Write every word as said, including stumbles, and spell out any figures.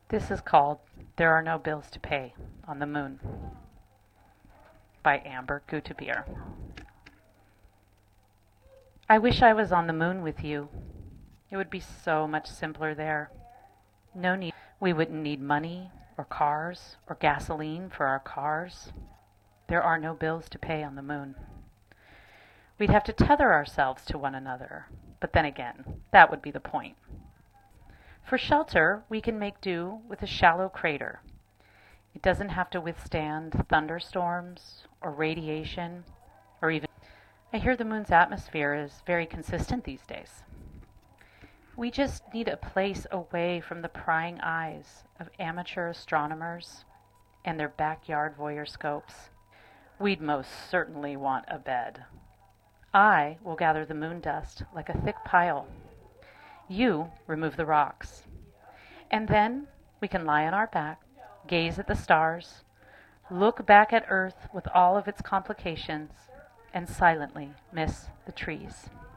This is called There Are No Bills to Pay on the Moon by Amber Gutebier. I wish I was on the moon with you. It would be so much simpler there. No need. We wouldn't need money or cars or gasoline for our cars. There are no bills to pay on the moon. We'd have to tether ourselves to one another, but then again, that would be the point. For shelter, we can make do with a shallow crater. It doesn't have to withstand thunderstorms or radiation or even... I hear the moon's atmosphere is very consistent these days. We just need a place away from the prying eyes of amateur astronomers and their backyard voyeurscopes. We'd most certainly want a bed. I will gather the moon dust like a thick pile. You remove the rocks. And then we can lie on our back, gaze at the stars, look back at Earth with all of its complications, and silently miss the trees.